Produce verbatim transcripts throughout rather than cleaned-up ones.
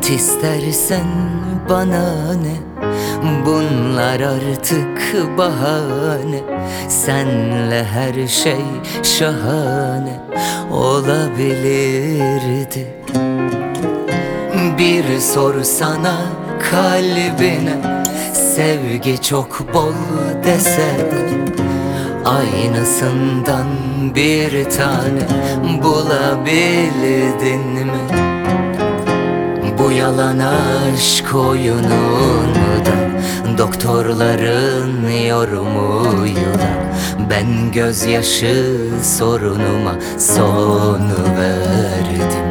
Git istersen bana ne, bunlar artık bahane. Senle her şey şahane olabilirdi. Bir sorsana kalbine, sevgi çok bol dese de aynısından bir tane bulabildin mi? Bu yalan aşk oyununu da doktorların yorumuyla ben gözyaşı sorunuma son verdim.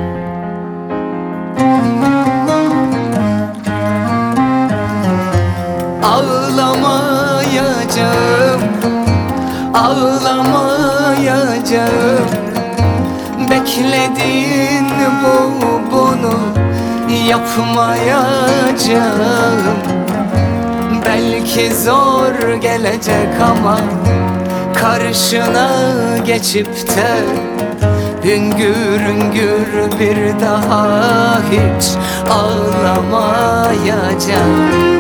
Ağlamayacağım, ağlamayacağım. Beklediğin bu, bunu yapmayacağım. Belki zor gelecek ama karşına geçip de hüngür hüngür bir daha hiç ağlamayacağım.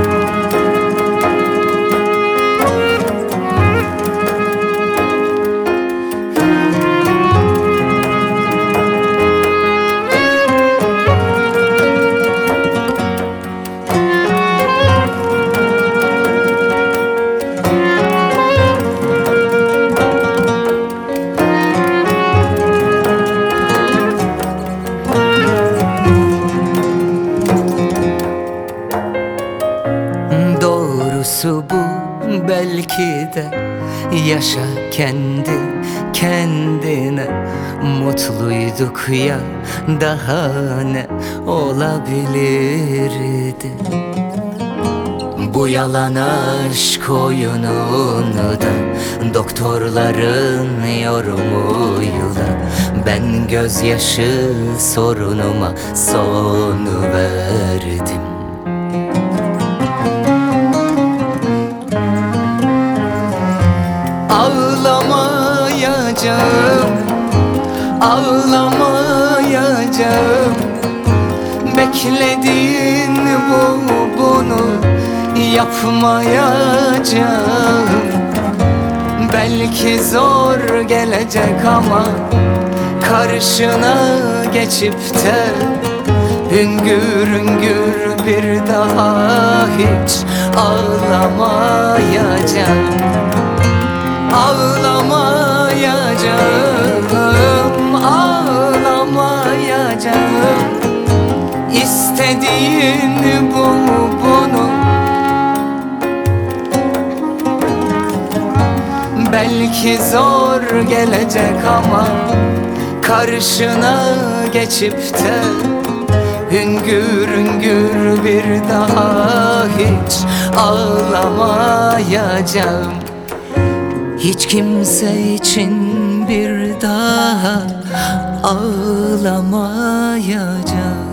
Doğrusu bu belki de, yaşa kendi kendine. Mutluyduk ya, daha ne olabilirdi? Bu yalan aşk oyununu da doktorların yorumuyla ben gözyaşı sorunuma son verdim. Ağlamayacağım, ağlamayacağım. Beklediğin bu, bunu yapmayacağım. Belki zor gelecek ama karşına geçip de hüngür hüngür bir daha hiç ağlamayacağım. Ağlamayacağım, ağlamayacağım. İstediğin bu, bunu. Belki zor gelecek ama karşına geçip de hüngür hüngür bir daha hiç ağlamayacağım. Hiç kimse için bir daha ağlamayacağım.